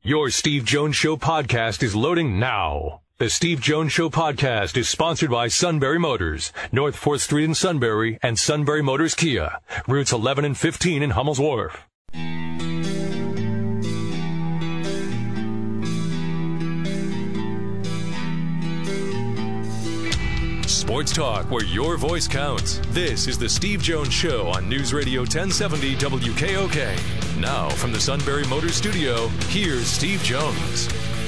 Your Steve Jones Show podcast is loading now. The Steve Jones Show podcast is sponsored by Sunbury Motors, North 4th Street in Sunbury, and Sunbury Motors Kia, routes 11 and 15 in Hummels Wharf. Sports talk where your voice counts. This is the Steve Jones Show on News Radio 1070 WKOK. Now from the Sunbury Motors Studio, here's Steve Jones.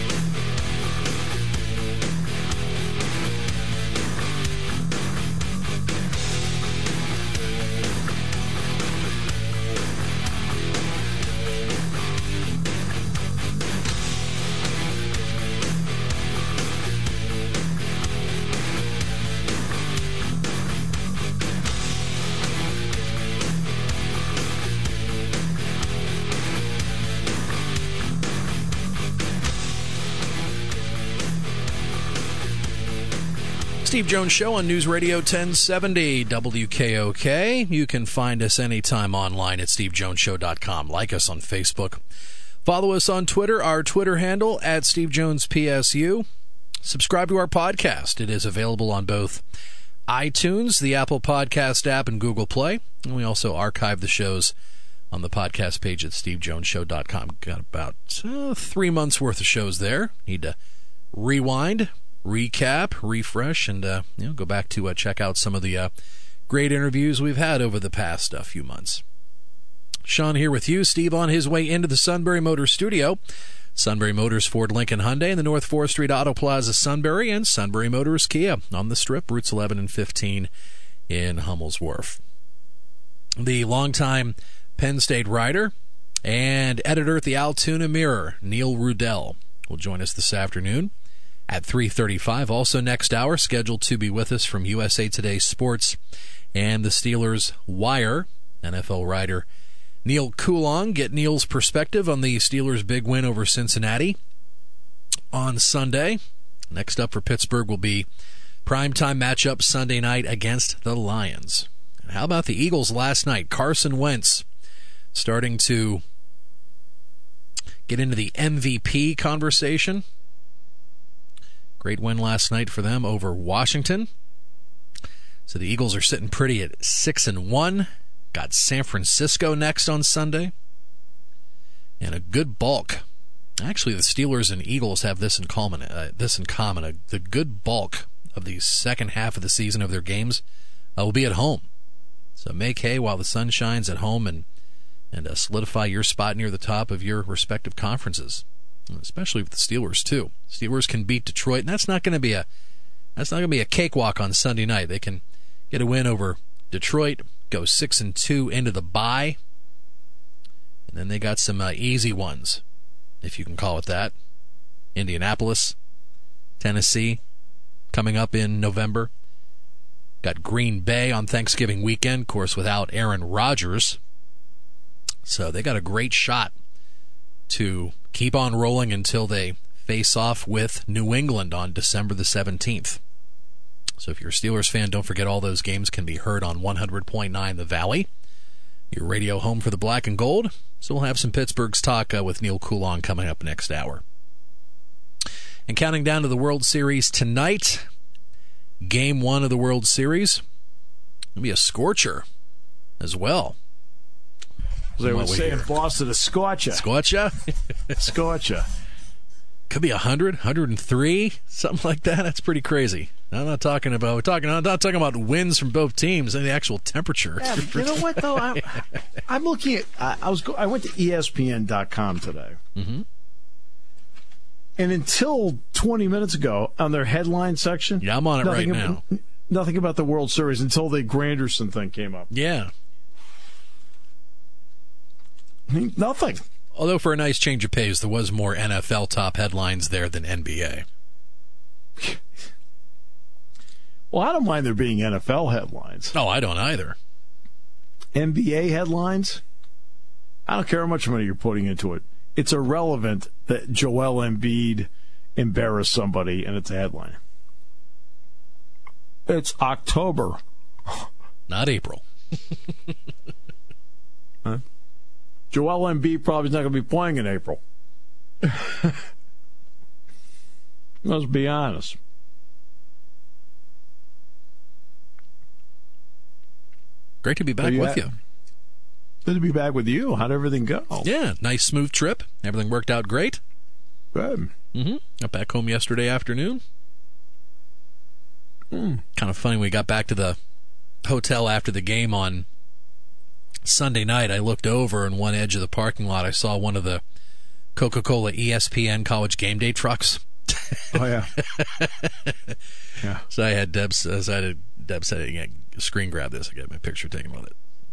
Steve Jones Show on News Radio 1070 WKOK. You can find us anytime online at stevejonesshow.com. Like us on Facebook. Follow us on Twitter, our Twitter handle at SteveJonesPSU. Subscribe to our podcast. It is available on both iTunes, the Apple Podcast app, and Google Play. And we also archive the shows on the podcast page at stevejonesshow.com. Got about 3 months worth of shows there. Need to rewind, recap, refresh, and go back to check out some of the great interviews we've had over the past few months. Sean here with you. Steve on his way into the Sunbury Motors studio. Sunbury Motors Ford Lincoln Hyundai in the North 4th Street Auto Plaza Sunbury, and Sunbury Motors Kia on the Strip, routes 11 and 15 in Hummels Wharf. The longtime Penn State writer and editor at the Altoona Mirror, Neil Rudell, will join us this afternoon at 3:35. Also next hour, scheduled to be with us from USA Today Sports and the Steelers Wire, NFL writer Neil Coulong. Get Neil's perspective on the Steelers' big win over Cincinnati on Sunday. Next up for Pittsburgh will be primetime matchup Sunday night against the Lions. And how about the Eagles last night? Carson Wentz starting to get into the MVP conversation. Great win last night for them over Washington. So the Eagles are sitting pretty at 6-1. Got San Francisco next on Sunday. And a good bulk. Actually, the Steelers and Eagles have this in common. The good bulk of the second half of the season of their games will be at home. So make hay while the sun shines at home and solidify your spot near the top of your respective conferences. Especially with the Steelers too. Steelers can beat Detroit, and that's not going to be a cakewalk on Sunday night. They can get a win over Detroit, go 6-2 into the bye, and then they got some easy ones, if you can call it that. Indianapolis, Tennessee, coming up in November. Got Green Bay on Thanksgiving weekend, of course, without Aaron Rodgers. So they got a great shot to keep on rolling until they face off with New England on December the 17th. So if you're a Steelers fan, don't forget all those games can be heard on 100.9 The Valley, your radio home for the black and gold. So we'll have some Pittsburgh's talk with Neil Coulong coming up next hour. And counting down to the World Series tonight, Game 1 of the World Series. It'll be a scorcher as well. They would say in Boston, a scorcher. Scorcher? Scorcher. Could be 100, 103, something like that. That's pretty crazy. I'm not talking about wins from both teams and the actual temperature. Yeah, you know what though? I'm looking at. I went to ESPN.com today, mm-hmm. and until 20 minutes ago, on their headline section, yeah, I'm on it right now. Nothing about the World Series until the Granderson thing came up. Yeah. Nothing. Although for a nice change of pace, there was more NFL top headlines there than NBA. Well, I don't mind there being NFL headlines. No, I don't either. NBA headlines? I don't care how much money you're putting into it. It's irrelevant that Joel Embiid embarrassed somebody and it's a headline. It's October. Not April. Huh? Joel Embiid probably is not going to be playing in April. Let's be honest. Great to be back with you. Good to be back with you. How'd everything go? Yeah, nice smooth trip. Everything worked out great. Good. Got back home yesterday afternoon. Kind of funny, we got back to the hotel after the game on Sunday night. I looked over in one edge of the parking lot. I saw one of the Coca-Cola ESPN College Game Day trucks. Oh, yeah. Yeah. So I had Deb said, yeah, screen grab this. I got my picture taken with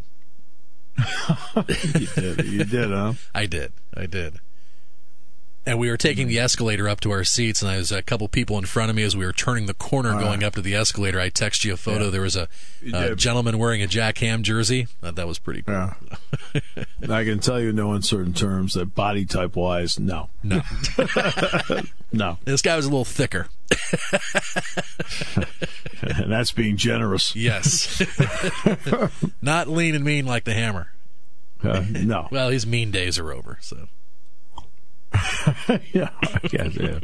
it. You did, huh? I did. And we were taking the escalator up to our seats, and there was a couple people in front of me as we were turning the corner going up to the escalator. I texted you a photo. Yeah. There was a gentleman wearing a Jack Ham jersey. That was pretty cool. Yeah. I can tell you in no uncertain terms that body type-wise, no. No. No. This guy was a little thicker. And that's being generous. Yes. Not lean and mean like the Hammer. No. Well, his mean days are over, so. Yeah, I guess, yeah.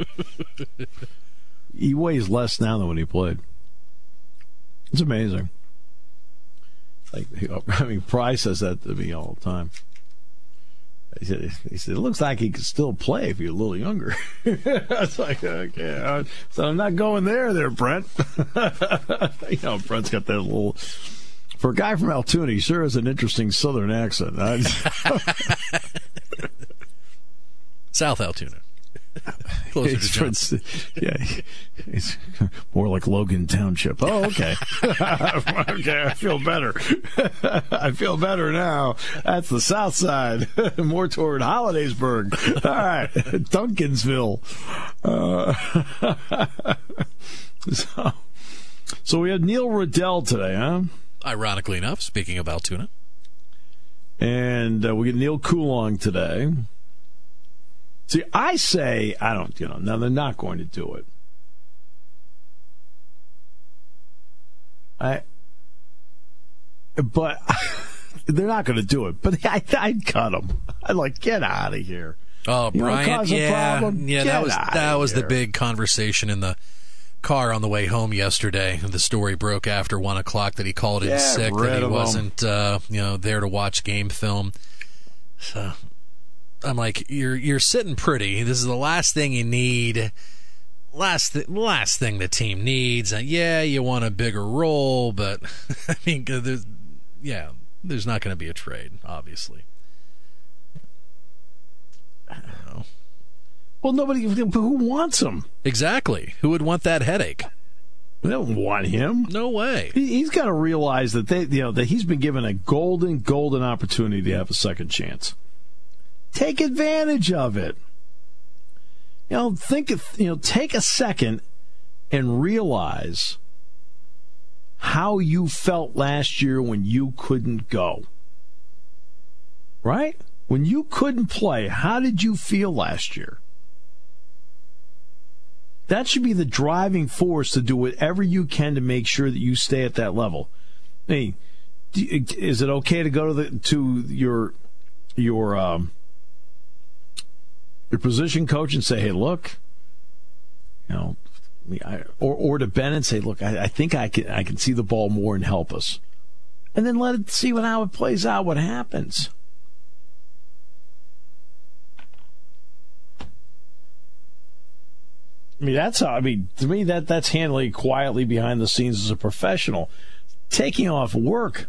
He weighs less now than when he played. It's amazing. Like, I mean, Pry says that to me all the time. He said, it looks like he could still play if he were a little younger. It's like, okay. So I'm not going there, Brent. Brent's got that little... For a guy from Altoona, he sure has an interesting southern accent. South Altoona. Closer to Johnson. Yeah, it's more like Logan Township. Oh, okay. Okay, I feel better. I feel better now. That's the south side. More toward Hollidaysburg. All right, Duncansville. So we had Neil Riddell today, huh? Ironically enough, speaking of Altoona. And we get Neil Coulong today. See, I say, now they're not going to do it. But they're not going to do it. But I'd cut them. I'd get out of here. Oh, Bryant, yeah, that was the big conversation in the car on the way home yesterday. The story broke after 1 o'clock that he called in sick, that he wasn't, there to watch game film. So. I'm like, you're sitting pretty. This is the last thing you need. Last thing the team needs. Yeah, you want a bigger role, but I mean, there's not going to be a trade, obviously. I don't know. Well, who wants him? Exactly. Who would want that headache? They don't want him. No way. He's got to realize that that he's been given a golden opportunity to have a second chance. Take advantage of it. Take a second and realize how you felt last year when you couldn't go. Right? When you couldn't play, how did you feel last year? That should be the driving force to do whatever you can to make sure that you stay at that level. Hey, is it okay to go to your position coach and say, hey, look, or to Ben and say, look, I think I can see the ball more and help us. And then let it see how it plays out, what happens. To me, that's handling quietly behind the scenes as a professional. Taking off work.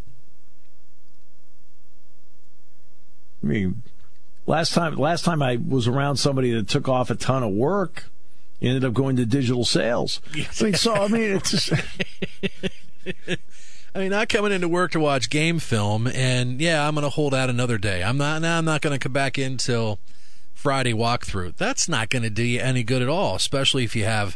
Last time I was around somebody that took off a ton of work, ended up going to digital sales. It's just... not coming into work to watch game film, and I'm going to hold out another day. I'm not going to come back in till Friday walkthrough. That's not going to do you any good at all, especially if you have,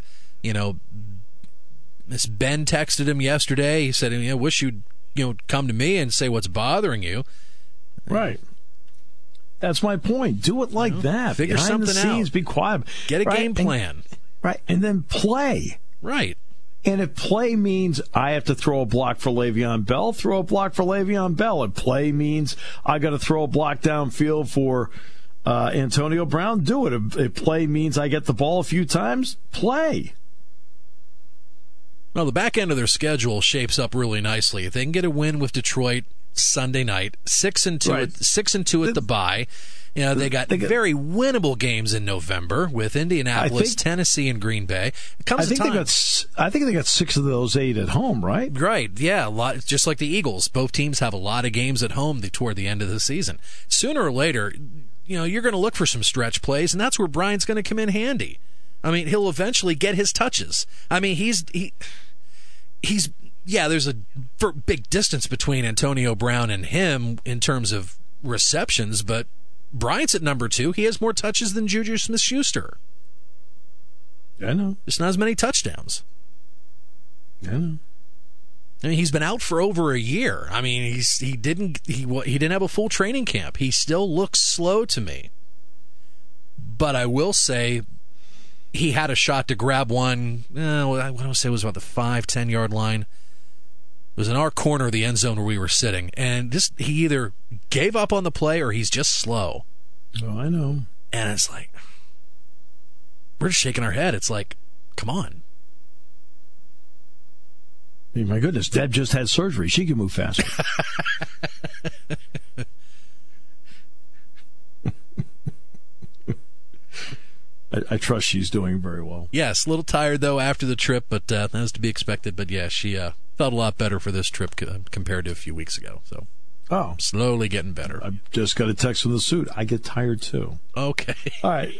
Miss Ben texted him yesterday. He said, I wish you'd, come to me and say what's bothering you. Right. That's my point. Do it like that. Figure behind something the scenes, out. Be quiet. Get a game plan. And then play. Right. And if play means I have to throw a block for Le'Veon Bell, throw a block for Le'Veon Bell. If play means I got to throw a block downfield for Antonio Brown, do it. If play means I get the ball a few times, play. Well, the back end of their schedule shapes up really nicely. If they can get a win with Detroit Sunday night, 6-2, Right. 6-2 at the bye. You know, they got very winnable games in November with Indianapolis, Tennessee, and Green Bay. It comes I think time. they got 6 of those 8 at home, right? Right, yeah, a lot. Just like the Eagles, both teams have a lot of games at home toward the end of the season. Sooner or later, you know, you're going to look for some stretch plays, and that's where Bryant's going to come in handy. I mean, he'll eventually get his touches. I mean, he's there's a big distance between Antonio Brown and him in terms of receptions, but Bryant's at number 2. He has more touches than Juju Smith-Schuster. I know. Just not as many touchdowns. I know. I mean, he's been out for over a year. I mean, he didn't have a full training camp. He still looks slow to me. But I will say, he had a shot to grab one. I want to say it was about the 5-10 yard line. It was in our corner of the end zone where we were sitting, and he either gave up on the play or he's just slow. Oh, I know. And it's like, we're just shaking our head. It's like, come on. I mean, my goodness, Deb just had surgery. She can move faster. I trust she's doing very well. Yes, a little tired, though, after the trip, but that was to be expected. But, yeah, she felt a lot better for this trip compared to a few weeks ago. So, slowly getting better. I just got a text from the suit. I get tired, too. Okay. All right.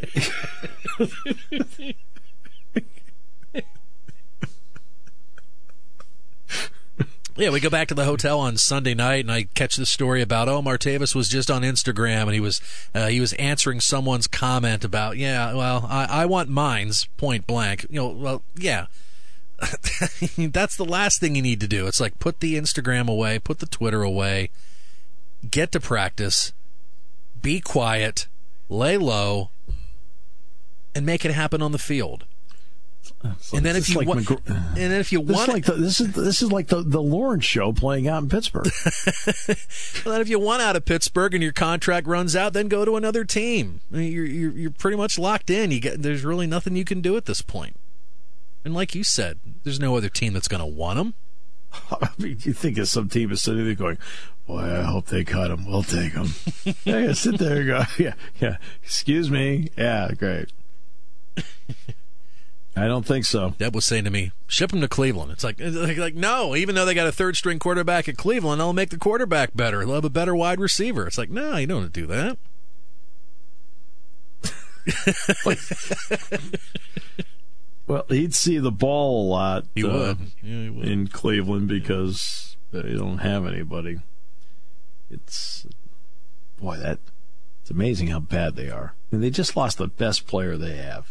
Yeah, we go back to the hotel on Sunday night, and I catch this story about, Martavis was just on Instagram, and he was answering someone's comment about, I want mines, point blank. Yeah. That's the last thing you need to do. It's like, put the Instagram away, put the Twitter away, get to practice, be quiet, lay low, and make it happen on the field. And then if you want, this is like the Lawrence show playing out in Pittsburgh. Well, then if you want out of Pittsburgh and your contract runs out, then go to another team. I mean, you're pretty much locked in. There's really nothing you can do at this point. And like you said, there's no other team that's going to want him. I mean, you think of some team is sitting there going, "Boy, I hope they cut him. We'll take him." Yeah, sit there and go, yeah. Excuse me. Yeah, great. I don't think so. Deb was saying to me, ship him to Cleveland. It's like no, even though they got a third-string quarterback at Cleveland, they'll make the quarterback better. They'll have a better wide receiver. It's like, no, you don't do that. Well, he'd see the ball a lot. He would. Yeah, he would. In Cleveland because they don't have anybody. It's amazing how bad they are. I mean, they just lost the best player they have.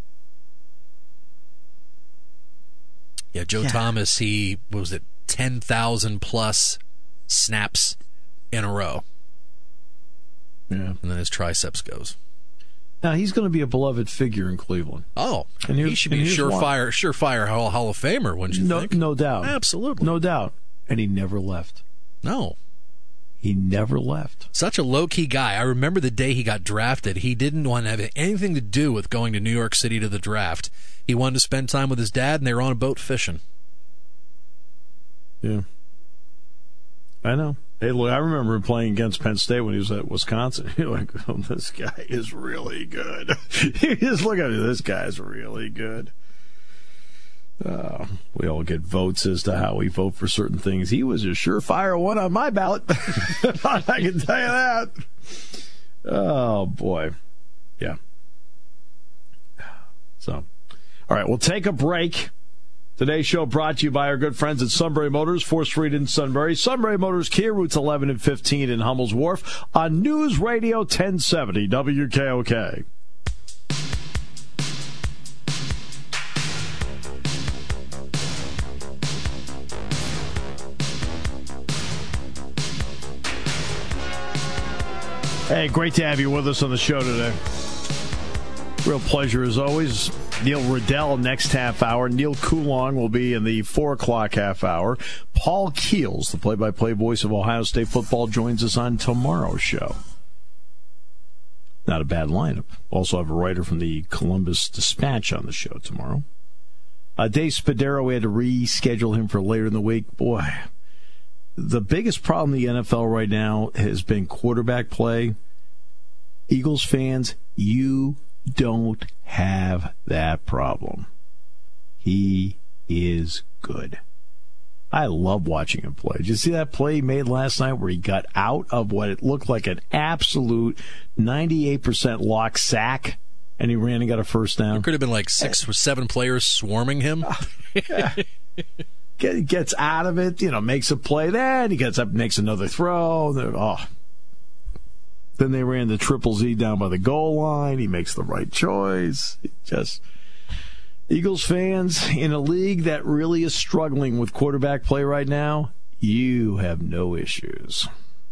Yeah, Joe Thomas, he, 10,000 plus snaps in a row. Yeah. And then his triceps goes. Now, he's going to be a beloved figure in Cleveland. Oh, and he should be a surefire Hall of Famer, wouldn't you think? No doubt. Absolutely. No doubt. And he never left. No. He never left. Such a low-key guy. I remember the day he got drafted. He didn't want to have anything to do with going to New York City to the draft. He wanted to spend time with his dad, and they were on a boat fishing. Yeah. I know. Hey, look, I remember him playing against Penn State when he was at Wisconsin. You're like, this guy is really good. You just look at it, this guy's really good. We all get votes as to how we vote for certain things. He was a surefire one on my ballot. I can tell you that. Oh, boy. Yeah. So, all right, we'll take a break. Today's show brought to you by our good friends at Sunbury Motors, 4th Street in Sunbury. Sunbury Motors, Kia, routes 11 and 15 in Hummel's Wharf on News Radio 1070 WKOK. Hey, great to have you with us on the show today. Real pleasure as always. Neil Riddell next half hour. Neil Coulong will be in the 4 o'clock half hour. Paul Keels, the play-by-play voice of Ohio State football, joins us on tomorrow's show. Not a bad lineup. Also have a writer from the Columbus Dispatch on the show tomorrow. Dave Spadaro, we had to reschedule him for later in the week. Boy, the biggest problem in the NFL right now has been quarterback play. Eagles fans, you don't have that problem. He is good. I love watching him play. Did you see that play he made last night where he got out of what it looked like an absolute 98% lock sack, and he ran and got a first down? There could have been like 6 or 7 players swarming him. Gets out of it, makes a play. Then he gets up, makes another throw. Then they ran the triple Z down by the goal line. He makes the right choice. Eagles fans, in a league that really is struggling with quarterback play right now, you have no issues.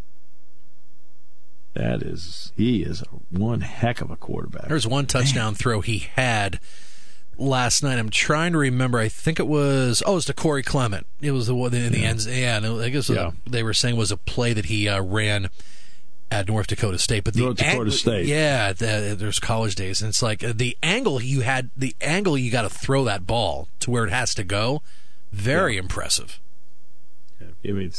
He is one heck of a quarterback. There's one touchdown throw he had last night. I'm trying to remember. I think it was to Corey Clement. It was the one in the end. Yeah, I guess they were saying it was a play that he ran at North Dakota State. But North Dakota State. Yeah, there's college days, and it's like the angle you got to throw that ball to where it has to go. Very impressive. I mean,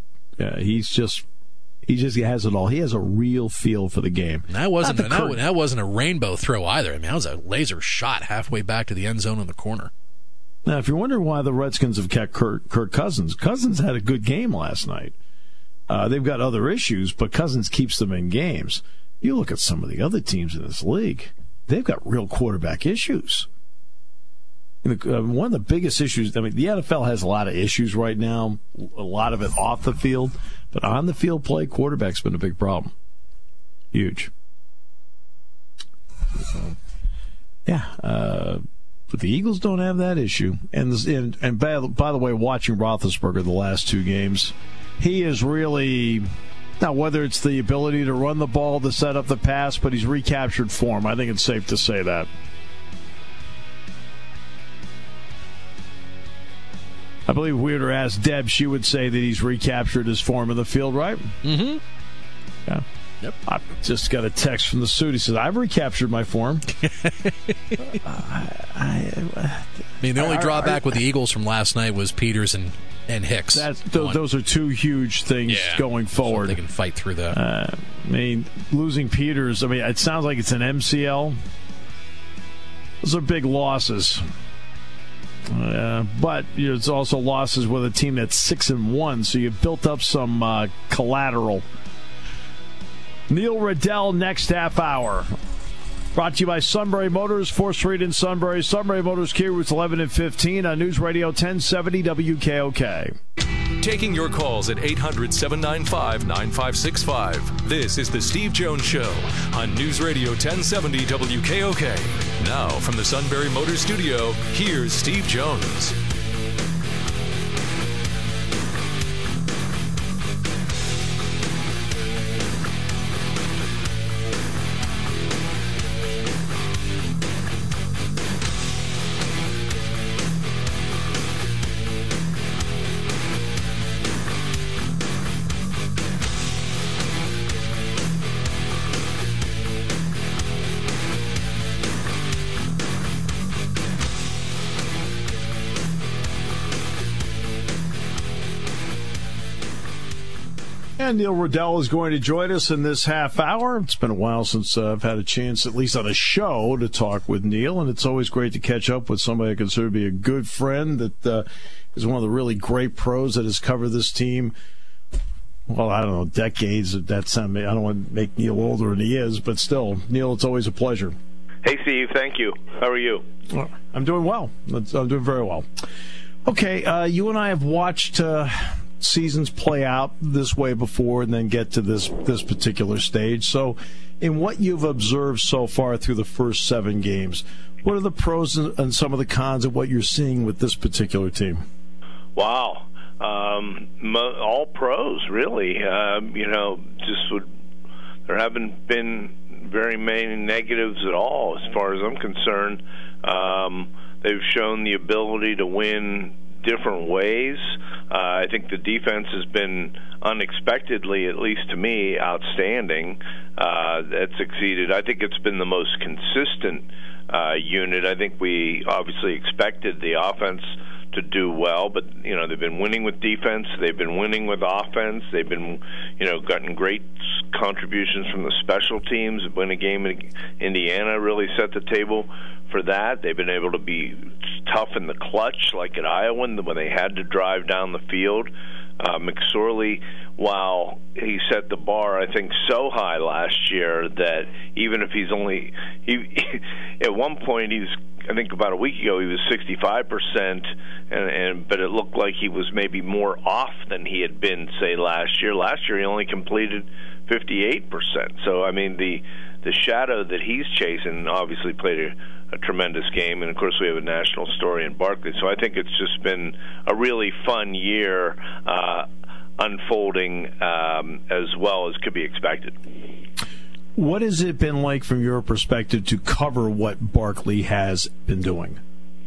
he just has it all. He has a real feel for the game. And that wasn't a rainbow throw either. I mean, that was a laser shot halfway back to the end zone in the corner. Now, if you're wondering why the Redskins have kept Kirk Cousins had a good game last night. They've got other issues, but Cousins keeps them in games. You look at some of the other teams in this league, they've got real quarterback issues. One of the biggest issues, the NFL has a lot of issues right now, a lot of it off the field, but on the field play, quarterback's been a big problem. Huge. But the Eagles don't have that issue. And by the way, watching Roethlisberger the last 2 games, he is really, now whether it's the ability to run the ball, to set up the pass, but he's recaptured form. I think it's safe to say that. I believe Weirder asked Deb, she would say that he's recaptured his form in the field, right? Mm-hmm. Yeah. Yep. I just got a text from the suit. He says, I've recaptured my form. The only drawback with the Eagles from last night was Peters and Hicks. Those are 2 huge things going forward. So they can fight through that. Losing Peters, it sounds like it's an MCL. Those are big losses. But it's also losses with a team that's 6-1, so you've built up some collateral. Neil Riddell next half hour. Brought to you by Sunbury Motors, 4th Street in Sunbury. Sunbury Motors, Kia routes 11 and 15 on News Radio 1070 WKOK. Taking your calls at 800-795-9565. This is the Steve Jones Show on News Radio 1070 WKOK. Now, from the Sunbury Motors Studio, here's Steve Jones. And Neil Riddell is going to join us in this half hour. It's been a while since I've had a chance, at least on a show, to talk with Neil, and it's always great to catch up with somebody I consider to be a good friend that is one of the really great pros that has covered this team. Well, I don't know, decades. I don't want to make Neil older than he is, but still, Neil, it's always a pleasure. Hey, Steve. Thank you. How are you? I'm doing well. I'm doing very well. Okay, you and I have watched seasons play out this way before and then get to this particular stage. So in what you've observed so far through the first 7 games, what are the pros and some of the cons of what you're seeing with this particular team? Wow. All pros, really. There haven't been very many negatives at all as far as I'm concerned. They've shown the ability to win different ways. I think the defense has been unexpectedly, at least to me, outstanding. It's succeeded. I think it's been the most consistent unit. I think we obviously expected the offense to do well, but they've been winning with defense, they've been winning with offense, they've been gotten great contributions from the special teams. Win a game in Indiana really set the table for that. They've been able to be tough in the clutch, like at Iowa when they had to drive down the field. McSorley, while he set the bar, I think, so high last year that even if he's only at one point I think about a week ago he was 65%, but it looked like he was maybe more off than he had been, say, last year. Last year he only completed 58%. So I mean the shadow that he's chasing obviously played a tremendous game, and of course we have a national story in Barkley. So I think it's just been a really fun year unfolding as well as could be expected. What has it been like from your perspective to cover what Barkley has been doing?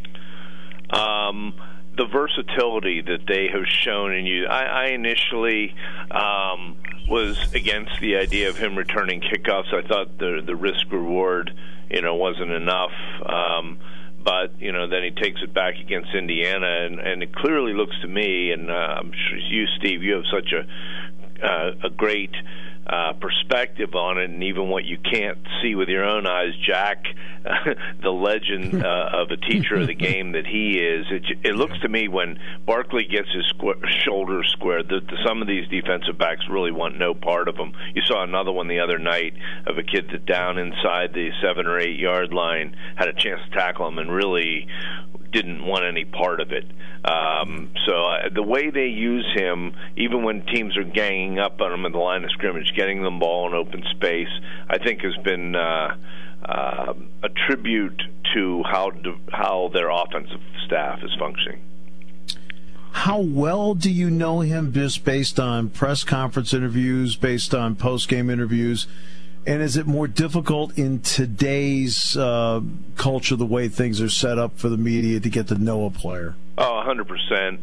The versatility that they have shown in you. I initially was against the idea of him returning kickoffs. I thought the risk reward, wasn't enough. But then he takes it back against Indiana, and it clearly looks to me, and I'm sure you, Steve, you have such a great perspective on it, and even what you can't see with your own eyes, Jack, the legend of a teacher of the game that he is, it looks to me when Barkley gets his shoulders squared, some of these defensive backs really want no part of him. You saw another one the other night of a kid that down inside the 7 or 8 yard line had a chance to tackle him and really didn't want any part of it. So the way they use him, even when teams are ganging up on him in the line of scrimmage, getting them ball in open space, I think has been a tribute to how their offensive staff is functioning. How well do you know him just based on press conference interviews, based on post-game interviews? And is it more difficult in today's culture, the way things are set up for the media, to get to know a player? Oh, 100%.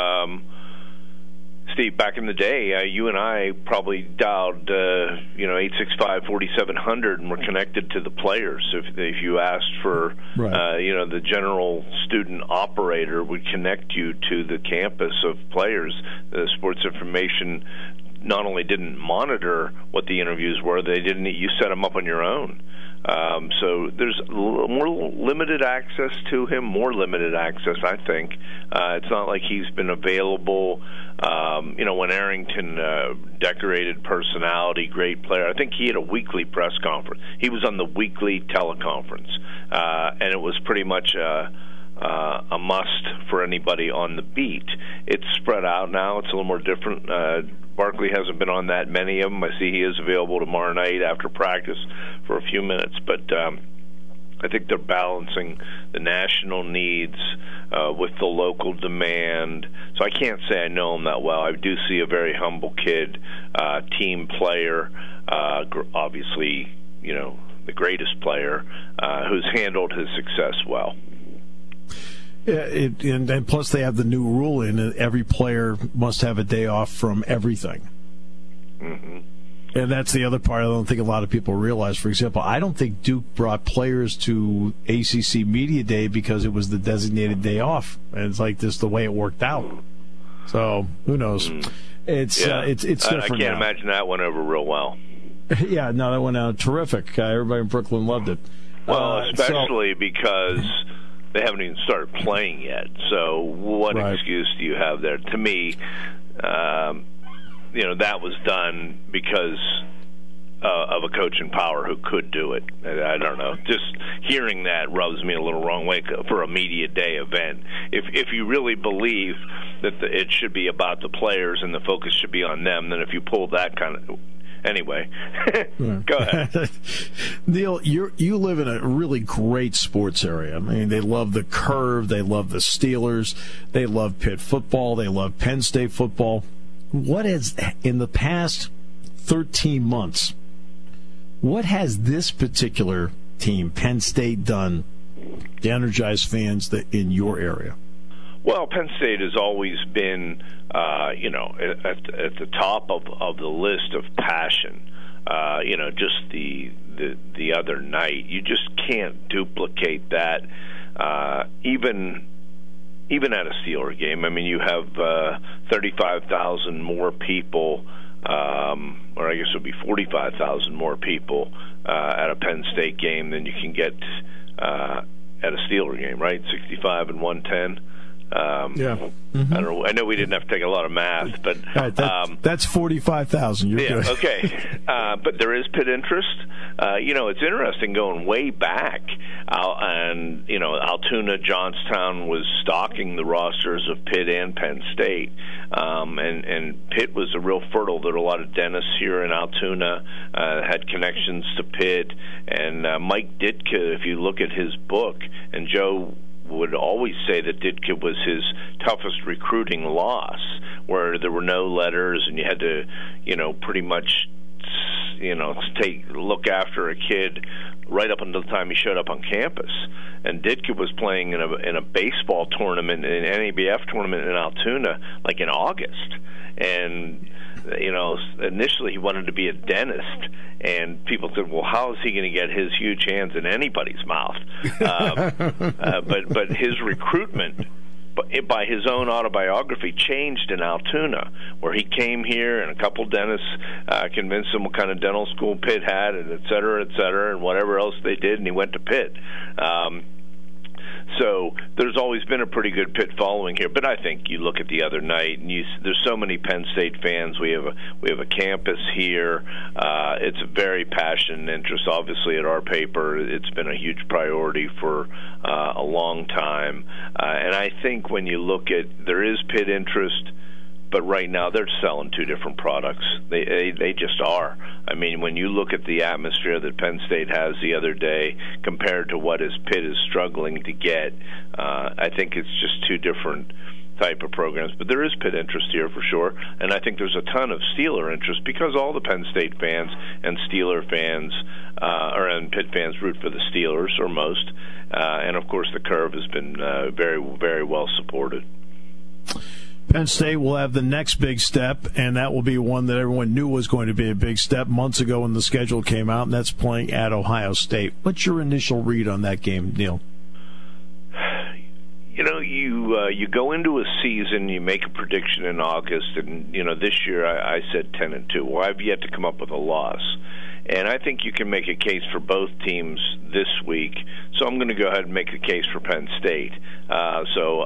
Steve, back in the day, you and I probably dialed 865-4700 and were connected to the players. If you asked for, right. The general student operator would connect you to the campus of players. The sports information not only didn't monitor what the interviews were, you set them up on your own. So there's more limited access to him, I think. It's not like he's been available, when Arrington, decorated personality, great player. I think he had a weekly press conference. He was on the weekly teleconference, and it was pretty much a must for anybody on the beat. It's spread out now. It's a little more different. Barkley hasn't been on that many of them. I see he is available tomorrow night after practice for a few minutes, but I think they're balancing the national needs with the local demand. So I can't say I know him that well. I do see a very humble kid, team player, obviously, the greatest player, who's handled his success well. And plus they have the new rule in it, every player must have a day off from everything. Mm-hmm. And that's the other part I don't think a lot of people realize. For example, I don't think Duke brought players to ACC Media Day because it was the designated day off. And it's like this the way it worked out. So who knows? It's different. I can't imagine that went over real well. Yeah, no, that went out terrific. Everybody in Brooklyn loved it. Well, especially because they haven't even started playing yet. So what excuse do you have there? To me, that was done because of a coach in power who could do it. I don't know. Just hearing that rubs me a little wrong way for a media day event. If you really believe that it should be about the players and the focus should be on them, then if you pull that kind of... Anyway, go ahead. Neil, you live in a really great sports area. I mean, they love the Curve, they love the Steelers, they love Pitt football, they love Penn State football. What has, in the past 13 months, what has this particular team, Penn State, done to energize fans in your area? Well, Penn State has always been, at the top of the list of passion. Just the other night, you just can't duplicate that. Even at a Steeler game, I mean, you have 35,000 more people, or I guess it would be 45,000 more people at a Penn State game than you can get at a Steeler game, right? 65 and 110. Yeah. Mm-hmm. I don't know. I know we didn't have to take a lot of math, but that's 45,000. You're good. Okay. But there is Pitt interest. It's interesting going way back, and Altoona, Johnstown was stocking the rosters of Pitt and Penn State, and Pitt was a real fertile. There were a lot of dentists here in Altoona, had connections to Pitt, and Mike Ditka. If you look at his book, and Joe would always say that Ditka was his toughest recruiting loss, where there were no letters and you had to, pretty much, look after a kid right up until the time he showed up on campus. And Ditka was playing in a baseball tournament, an NABF tournament in Altoona, like in August. And initially he wanted to be a dentist, and people said, well, how is he going to get his huge hands in anybody's mouth? But his recruitment, by his own autobiography, changed in Altoona, where he came here and a couple dentists convinced him what kind of dental school Pitt had, and et cetera, and whatever else they did, and he went to Pitt. So there's always been a pretty good Pitt following here, but I think you look at the other night, and there's so many Penn State fans. We have a campus here. It's a very passionate interest. Obviously, at our paper, it's been a huge priority for a long time. And I think when you look at, there is Pitt interest, but right now they're selling two different products. They just are. I mean, when you look at the atmosphere that Penn State has the other day compared to what Pitt is struggling to get, I think it's just two different type of programs. But there is Pitt interest here for sure, and I think there's a ton of Steeler interest because all the Penn State fans and Steeler fans and Pitt fans root for the Steelers, or most. And, of course, the Curve has been very, very well supported. Penn State will have the next big step, and that will be one that everyone knew was going to be a big step months ago when the schedule came out, and that's playing at Ohio State. What's your initial read on that game, Neil? You go into a season, you make a prediction in August, and this year I said 10-2. Well, I've yet to come up with a loss. And I think you can make a case for both teams this week. So I'm going to go ahead and make a case for Penn State. I'm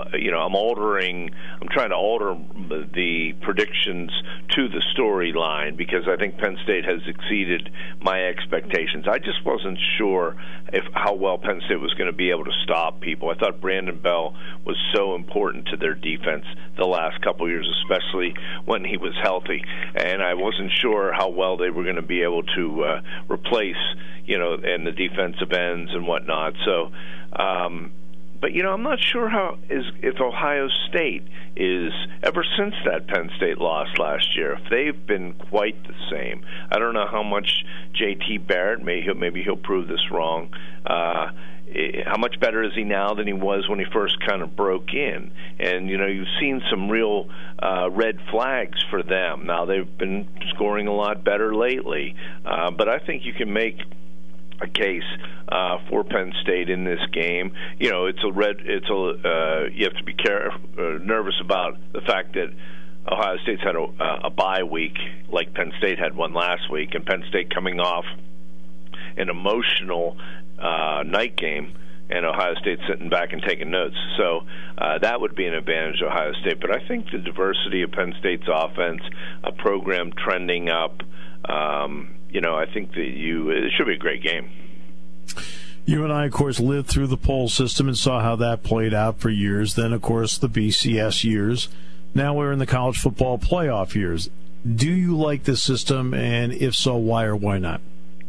trying to alter the predictions to the storyline because I think Penn State has exceeded my expectations. I just wasn't sure how well Penn State was going to be able to stop people. I thought Brandon Bell was so important to their defense the last couple of years, especially when he was healthy. And I wasn't sure how well they were going to be able to replace, and the defensive ends and whatnot. So, but I'm not sure if Ohio State is, ever since that Penn State loss last year, if they've been quite the same. I don't know how much J.T. Barrett, maybe he'll prove this wrong. How much better is he now than he was when he first kind of broke in? And, you've seen some real red flags for them. Now, they've been scoring a lot better lately. But I think you can make a case for Penn State in this game. You have to be nervous about the fact that Ohio State's had a bye week like Penn State had one last week, and Penn State coming off an emotional night game, and Ohio State sitting back and taking notes. So that would be an advantage to Ohio State. But I think the diversity of Penn State's offense, a program trending up, I think that it should be a great game. You and I, of course, lived through the poll system and saw how that played out for years. Then, of course, the BCS years. Now we're in the college football playoff years. Do you like this system, and if so, why or why not?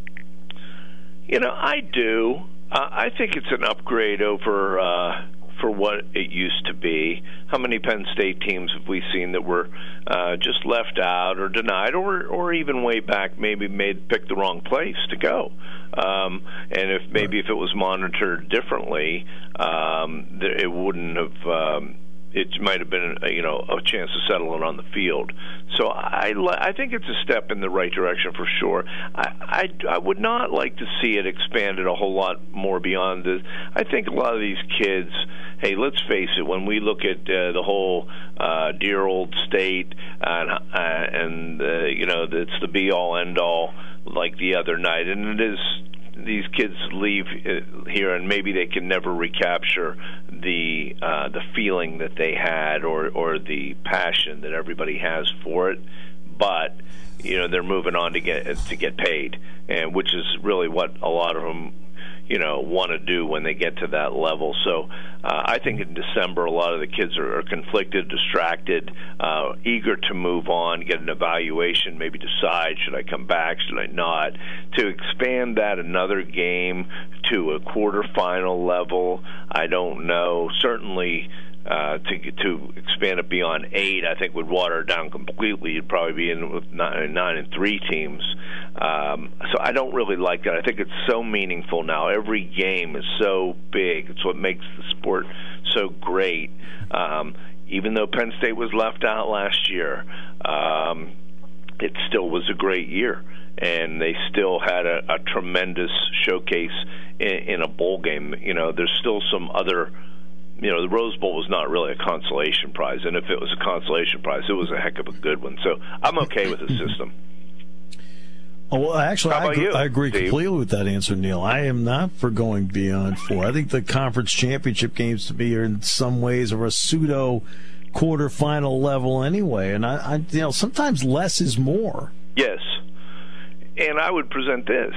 I do. I think it's an upgrade over for what it used to be. How many Penn State teams have we seen that were just left out or denied, or even way back maybe picked the wrong place to go? And if it was monitored differently, it wouldn't have it might have been a chance to settle it on the field. So I think it's a step in the right direction for sure. I would not like to see it expanded a whole lot more beyond this. I think a lot of these kids, hey, let's face it, when we look at the whole dear old state and it's the be all end all like the other night, and it is. These kids leave here, and maybe they can never recapture the feeling that they had or the passion that everybody has for it. But they're moving on to get paid, and which is really what a lot of them want to do when they get to that level. So I think in December a lot of the kids are conflicted, distracted, eager to move on, get an evaluation, maybe decide, should I come back, should I not? To expand that another game to a quarterfinal level, I don't know. Certainly to expand it beyond 8, I think would water it down completely. You'd probably be in with 9 and 3 teams. So I don't really like that. I think it's so meaningful now. Every game is so big. It's what makes the sport so great. Even though Penn State was left out last year, it still was a great year. And they still had a tremendous showcase in a bowl game. There's still some other... the Rose Bowl was not really a consolation prize, and if it was a consolation prize, it was a heck of a good one. So I'm okay with the system. Oh, well, actually, I agree Steve? completely with that answer, Neil. I am not for going beyond 4. I think the conference championship games to me are in some ways are a pseudo quarterfinal level anyway, and I sometimes less is more. Yes, and I would present this.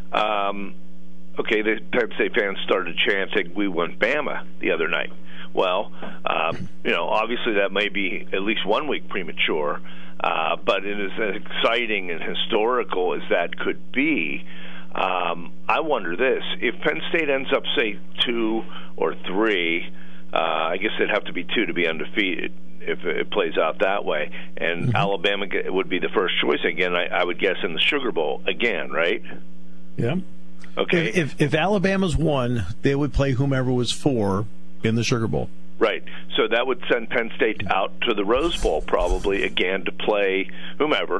Okay, the Penn State fans started chanting, "We want Bama" the other night. Well, obviously that may be at least 1 week premature, but it is as exciting and historical as that could be. I wonder this: if Penn State ends up, say, 2 or 3, I guess it'd have to be 2 to be undefeated if it plays out that way, and Alabama would be the first choice again. I would guess in the Sugar Bowl again, right? Yeah. Okay. If Alabama's 1, they would play whomever was 4 in the Sugar Bowl. Right. So that would send Penn State out to the Rose Bowl probably again to play whomever.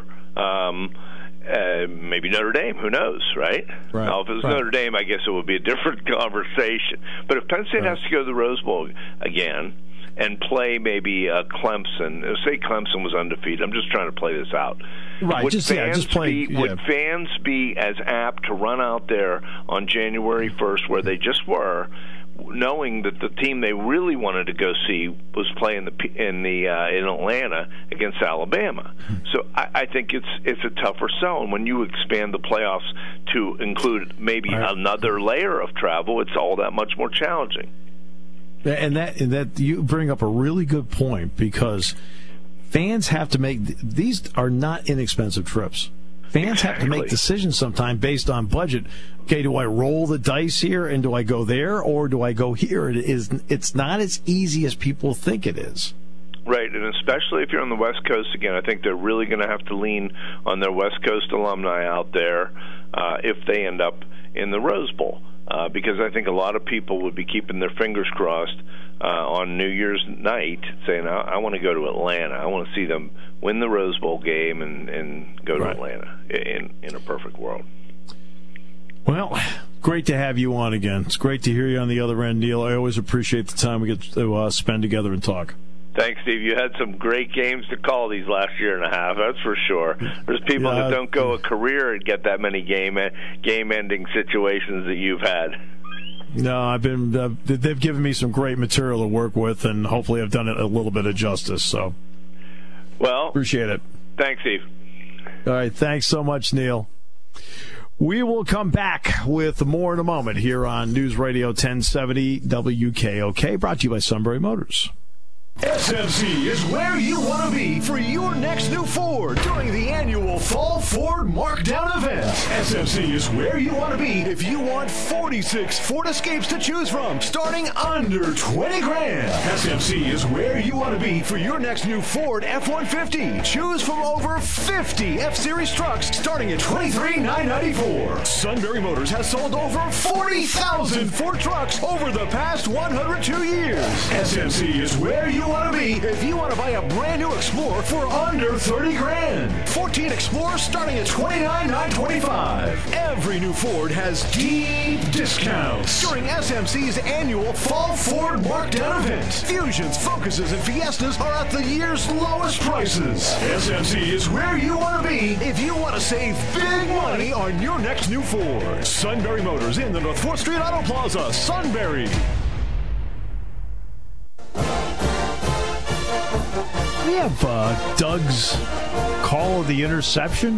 Maybe Notre Dame. Who knows, right? Now, if it was Notre Dame, I guess it would be a different conversation. But if Penn State has to go to the Rose Bowl again and play maybe Clemson, say Clemson was undefeated. I'm just trying to play this out. Right. Would fans be as apt to run out there on January 1st, where they just were, knowing that the team they really wanted to go see was playing in Atlanta against Alabama? So I think it's a tougher sell, and when you expand the playoffs to include maybe another layer of travel, it's all that much more challenging. And that you bring up a really good point, because fans have to make – these are not inexpensive trips. Fans have to make decisions sometime based on budget. Okay, do I roll the dice here and do I go there, or do I go here? It's not as easy as people think it is. Right, and especially if you're on the West Coast again, I think they're really going to have to lean on their West Coast alumni out there if they end up in the Rose Bowl. Because I think a lot of people would be keeping their fingers crossed on New Year's night, saying, I want to go to Atlanta. I want to see them win the Rose Bowl game and go to Atlanta in a perfect world. Well, great to have you on again. It's great to hear you on the other end, Neil. I always appreciate the time we get to spend together and talk. Thanks, Steve. You had some great games to call these last year and a half, that's for sure. There's people that don't go a career and get that many game-ending situations that you've had. No, I've been. They've given me some great material to work with, and hopefully I've done it a little bit of justice. So, well, appreciate it. Thanks, Steve. All right, thanks so much, Neil. We will come back with more in a moment here on News Radio 1070 WKOK, brought to you by Sunbury Motors. SMC is where you want to be for your next new Ford during the annual Fall Ford Markdown event. SMC is where you want to be if you want 46 Ford Escapes to choose from, starting under $20,000. SMC is where you want to be for your next new Ford F-150. Choose from over 50 F-Series trucks, starting at $23,994. Sunbury Motors has sold over 40,000 Ford trucks over the past 102 years. SMC is where you you want to be if you want to buy a brand new Explorer for under $30,000. 14 Explorers starting at $29,925. Every new Ford has deep discounts during SMC's annual Fall Ford Markdown event. Fusions, Focuses, and Fiestas are at the year's lowest prices. SMC is where you want to be if you want to save big money on your next new Ford. Sunbury Motors in the North 4th Street Auto Plaza, Sunbury. We have Doug's call of the interception.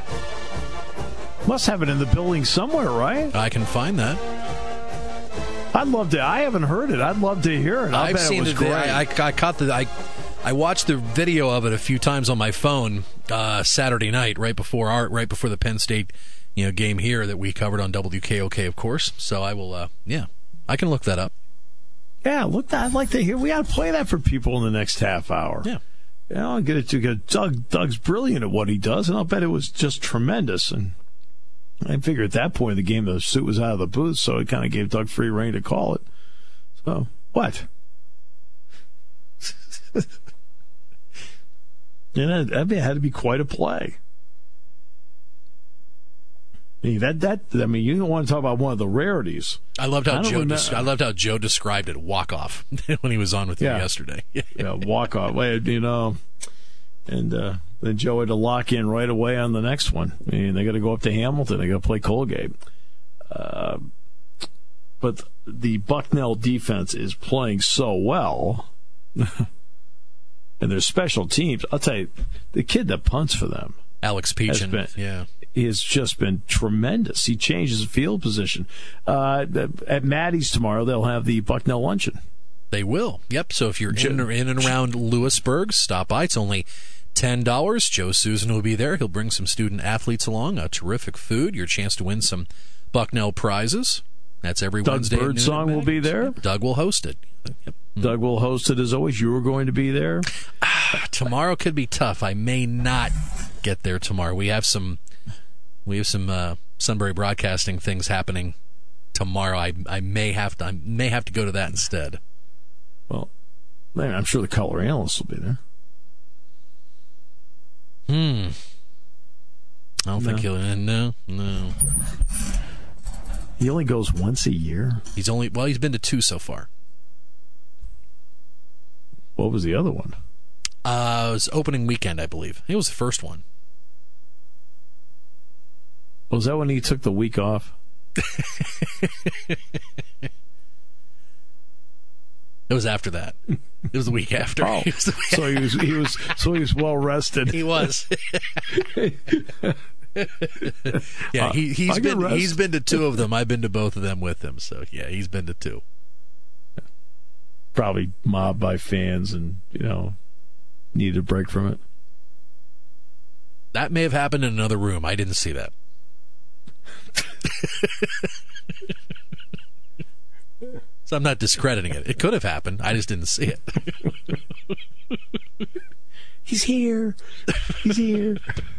Must have it in the building somewhere, right? I can find that. I'd love to. I haven't heard it. I'd love to hear it. I've seen it. Great. I caught the. I watched the video of it a few times on my phone Saturday night, right before the Penn State game here that we covered on WKOK, of course. So I will. I can look that up. Yeah, look. I'd like to hear. We got to play that for people in the next half hour. Yeah. I'll get it to Doug's brilliant at what he does, and I'll bet it was just tremendous. And I figure at that point in the game, the suit was out of the booth, so it kind of gave Doug free rein to call it. So, what? That had to be quite a play. You don't want to talk about one of the rarities. I loved how Joe described it. Walk off when he was on with you yesterday. Yeah, walk off. And then Joe had to lock in right away on the next one. I mean, they got to go up to Hamilton. They got to play Colgate. But the Bucknell defense is playing so well, and their special teams. I'll tell you, the kid that punts for them, Alex Peachin, has just been tremendous. He changes field position. At Maddie's tomorrow, they'll have the Bucknell Luncheon. They will. Yep. So if you're in and around Lewisburg, stop by. It's only $10. Joe Susan will be there. He'll bring some student athletes along. Terrific food. Your chance to win some Bucknell prizes. That's every Wednesday. Doug Birdsong will be there. Doug will host it. Yep. Doug will host it as always. You are going to be there. Tomorrow could be tough. I may not get there tomorrow. We have some Sunbury Broadcasting things happening tomorrow. I may have to go to that instead. Well, I'm sure the color analysts will be there. I don't think he'll. No. He only goes once a year. He's been to 2 so far. What was the other one? It was opening weekend, I believe. It was the first one. Was that when he took the week off? It was after that. It was the week after. Oh, so he was well rested. He was. Yeah, he's been to 2 of them. I've been to both of them with him. So yeah, he's been to 2. Probably mobbed by fans and needed a break from it. That may have happened in another room. I didn't see that. So I'm not discrediting it. It could have happened. I just didn't see it. He's here. He's here.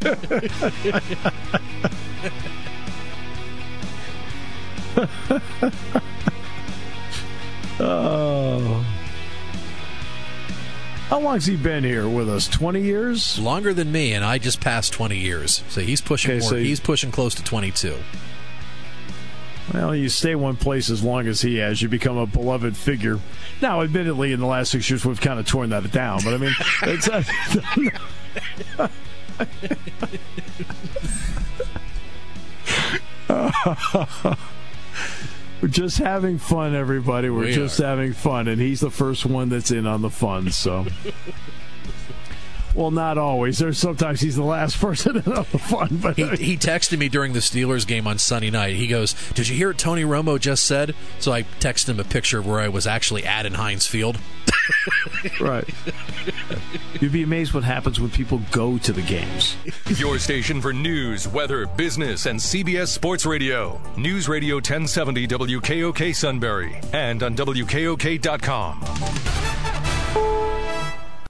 Oh. How long's he been here with us? 20 years? Longer than me, and I just passed 20 years. So he's pushing more. He's pushing close to 22. Well, you stay one place as long as he has, you become a beloved figure. Now, admittedly, in the last 6 years, we've kind of torn that down. But, I mean, we're just having fun, everybody. We're just having fun. And he's the first one that's in on the fun, so... Well, not always. There's sometimes he's the last person in on the fun. But he texted me during the Steelers game on Sunday night. He goes, "Did you hear what Tony Romo just said?" So I texted him a picture of where I was actually at in Heinz Field. Right. You'd be amazed what happens when people go to the games. Your station for news, weather, business, and CBS Sports Radio. News Radio 1070 WKOK Sunbury and on WKOK.com.